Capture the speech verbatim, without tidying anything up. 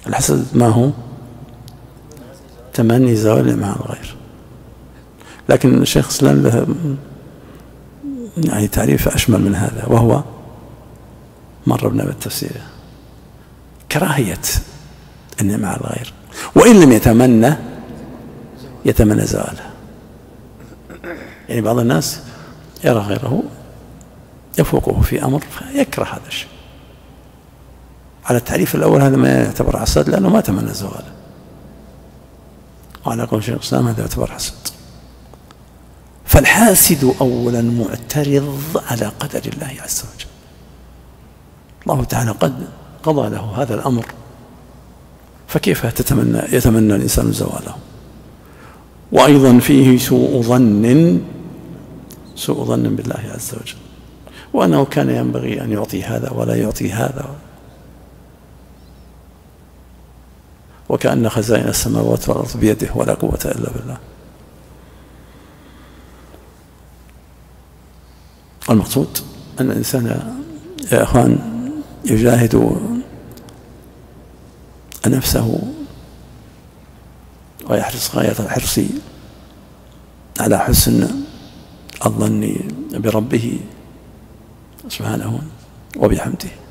الحسد ما هو؟ تمني زوال النعمة على الغير. لكن الشيخ الإسلام له يعني تعريف أشمل من هذا، وهو مر بنا بالتفسير: كراهية النعمة على الغير، وإن لم يتمنى يتمنى زواله. يعني بعض الناس يرى غيره يفوقه في أمر فيكره هذا الشيء. على التعريف الأول هذا ما يعتبر حسد لأنه ما تمنى زواله، وعلى قول شيخ الإسلام هذا يعتبر حسد. فالحاسد أولا معترض على قدر الله عز وجل. الله تعالى قد قضى له هذا الأمر، فكيف تتمنى يتمنى الإنسان زواله؟ وأيضا فيه سوء ظن سوء ظن بالله عز وجل، وأنه كان ينبغي أن يعطي هذا ولا يعطي هذا، وكأن خزائن السماوات والأرض بيده ولا قوة إلا بالله. المقصود أن الإنسان يا أخوان يجاهد نفسه ويحرص غاية الحرص على حسن الظن بربه سبحانه وبحمده.